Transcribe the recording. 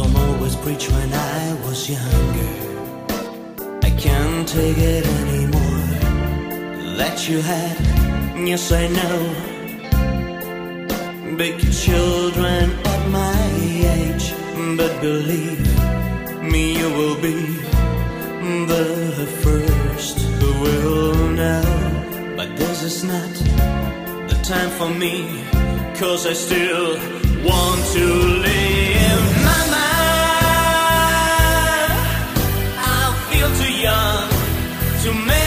Tom always preached when I was younger. I can't take it anymore. That you had, yes I know. Big children at my age, but believe me, you will be the first who will know. But this is not the time for me, 'cause I still want to live. Mama, I feel too young to make